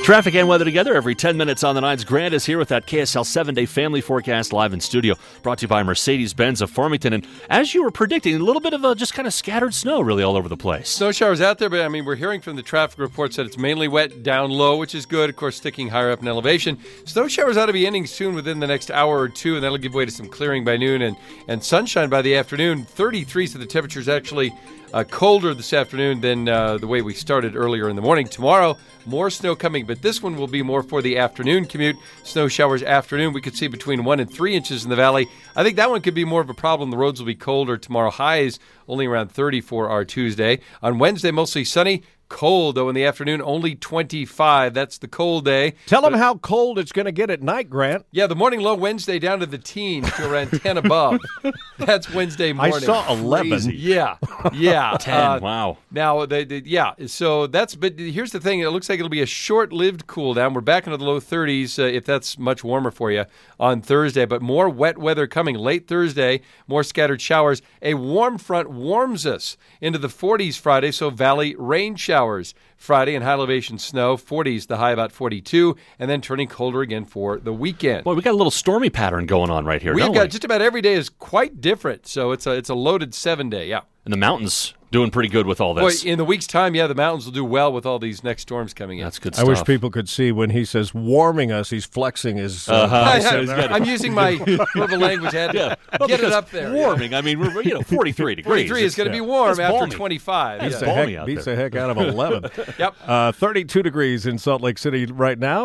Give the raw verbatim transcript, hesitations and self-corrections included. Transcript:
Traffic and weather together every ten minutes on the nines. Grant is here with that K S L seven-day family forecast live in studio, brought to you by Mercedes-Benz of Farmington. And as you were predicting, a little bit of a just kind of scattered snow really all over the place. Snow showers out there, but I mean, we're hearing from the traffic reports that it's mainly wet down low, which is good, of course, sticking higher up in elevation. Snow showers ought to be ending soon within the next hour or two, and that'll give way to some clearing by noon and, and sunshine by the afternoon. thirty-three, so the temperature's actually Uh, colder this afternoon than uh, the way we started earlier in the morning. Tomorrow, more snow coming, but this one will be more for the afternoon commute. Snow showers afternoon. We could see between one and three inches in the valley. I think that one could be more of a problem. The roads will be colder tomorrow. Highs only around thirty for our Tuesday. On Wednesday, mostly sunny. Cold, though, in the afternoon, only twenty-five. That's the cold day. Tell them how cold it's going to get at night, Grant. Yeah, the morning low Wednesday down to the teens to around ten above. That's Wednesday morning. I saw eleven. Crazy. Yeah, yeah. ten, uh, wow. Now, they, they, yeah, so that's, but here's the thing. It looks like it'll be a short-lived cool down. We're back into the low thirties, uh, if that's much warmer for you, on Thursday. But more wet weather coming late Thursday, more scattered showers. A warm front warms us into the forties Friday, so valley rain showers Friday and high elevation snow, forties, the high about forty-two, and then turning colder again for the weekend. Boy, we got a little stormy pattern going on right here, We've don't got we? just about every day is quite different, so it's a, it's a loaded seven day, yeah. And the mountains doing pretty good with all Boy, this. in the week's time, yeah, the mountains will do well with all these next storms coming in. That's good I stuff. wish people could see when he says warming us, he's flexing his. Uh, Uh-huh. I, so he's got- am using my verbal language. I had to Yeah, well, get it because up there. Warming. I mean, we're, you know, forty-three degrees. forty-three is It's- going to be yeah. warm That's after balmy. twenty-five. That's beats Yeah. the balmy heck, out beats there. the heck out of eleven. Yep. Uh, thirty-two degrees in Salt Lake City right now.